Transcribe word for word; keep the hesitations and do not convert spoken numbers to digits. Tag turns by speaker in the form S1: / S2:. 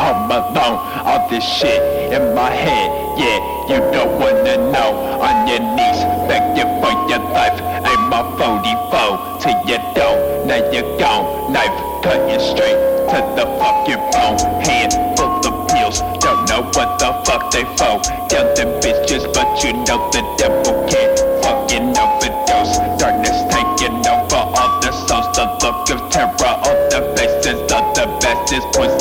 S1: home alone. All this shit in my head, yeah, you don't wanna know. On your knees, begging for your life. Aim my forty-four till you don't. Now you're gone, knife cutting straight to the fucking bone. Hand full of pills, don't know what the fuck they for. Yelling bitches, but you know the devil can't fucking overdose. Darkness taking over all the souls. The look of terror on the faces of the best is poison.